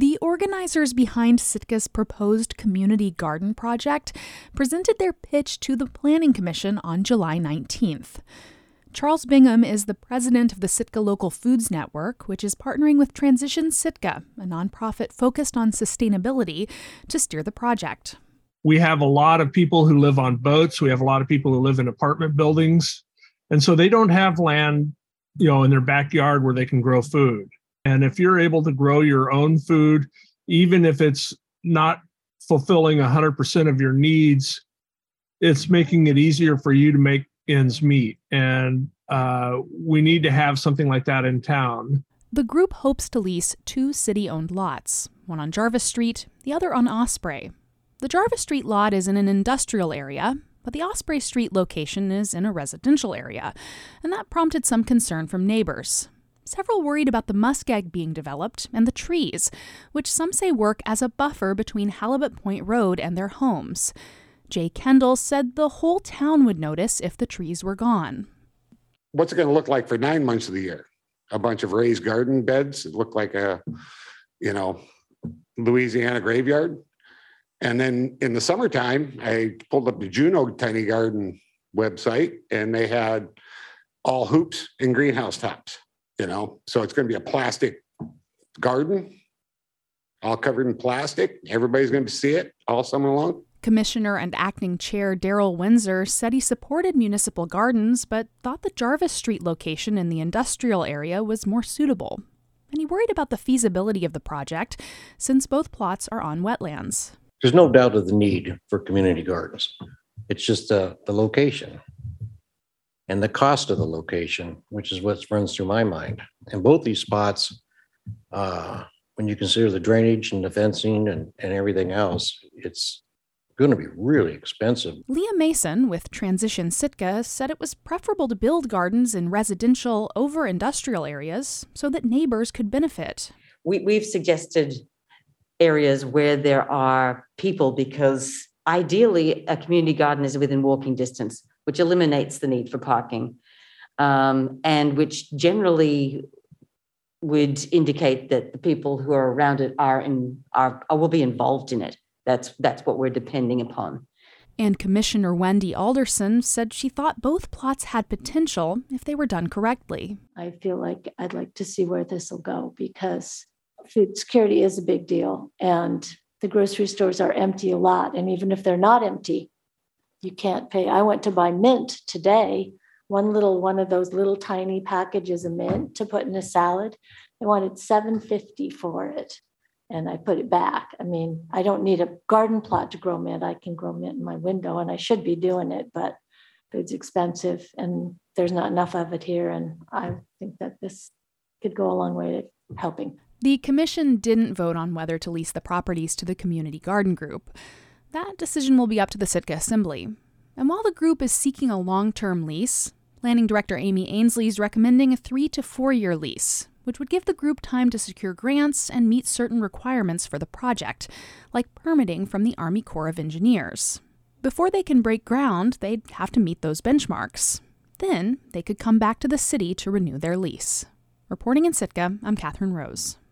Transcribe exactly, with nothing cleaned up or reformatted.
The organizers behind Sitka's proposed community garden project presented their pitch to the Planning Commission on July nineteenth. Charles Bingham is the president of the Sitka Local Foods Network, which is partnering with Transition Sitka, a nonprofit focused on sustainability, to steer the project. We have a lot of people who live on boats. We have a lot of people who live in apartment buildings. And so they don't have land, you know, in their backyard where they can grow food. And if you're able to grow your own food, even if it's not fulfilling one hundred percent of your needs, it's making it easier for you to make ends meet. And uh, we need to have something like that in town. The group hopes to lease two city-owned lots, one on Jarvis Street, the other on Osprey. The Jarvis Street lot is in an industrial area, but the Osprey Street location is in a residential area, and that prompted some concern from neighbors. Several worried about the muskeg being developed and the trees, which some say work as a buffer between Halibut Point Road and their homes. Jay Kendall said the whole town would notice if the trees were gone. What's it going to look like for nine months of the year? A bunch of raised garden beds. It looked like a, you know, Louisiana graveyard. And then in the summertime, I pulled up the Juneau Tiny Garden website, and they had all hoops and greenhouse tops, you know. So it's going to be a plastic garden, all covered in plastic. Everybody's going to see it all summer long. Commissioner and Acting Chair Daryl Windsor said he supported municipal gardens, but thought the Jarvis Street location in the industrial area was more suitable. And he worried about the feasibility of the project, since both plots are on wetlands. There's no doubt of the need for community gardens. It's just uh, the location and the cost of the location, which is what runs through my mind. And both these spots, uh, when you consider the drainage and the fencing and, and everything else, it's going to be really expensive. Leah Mason with Transition Sitka said it was preferable to build gardens in residential over industrial areas so that neighbors could benefit. We, we've suggested areas where there are people, because ideally a community garden is within walking distance, which eliminates the need for parking, um, and which generally would indicate that the people who are around it are in are, are will be involved in it. That's that's what we're depending upon. And Commissioner Wendy Alderson said she thought both plots had potential if they were done correctly. I feel like I'd like to see where this will go, because food security is a big deal, and the grocery stores are empty a lot. And even if they're not empty, you can't pay. I went to buy mint today, one little one of those little tiny packages of mint to put in a salad. I wanted seven fifty for it. And I put it back. I mean, I don't need a garden plot to grow mint. I can grow mint in my window, and I should be doing it, but food's expensive and there's not enough of it here. And I think that this could go a long way to helping. The commission didn't vote on whether to lease the properties to the community garden group. That decision will be up to the Sitka Assembly. And while the group is seeking a long-term lease, Planning Director Amy Ainsley is recommending a three to four-year lease, which would give the group time to secure grants and meet certain requirements for the project, like permitting from the Army Corps of Engineers. Before they can break ground, they'd have to meet those benchmarks. Then they could come back to the city to renew their lease. Reporting in Sitka, I'm Catherine Rose.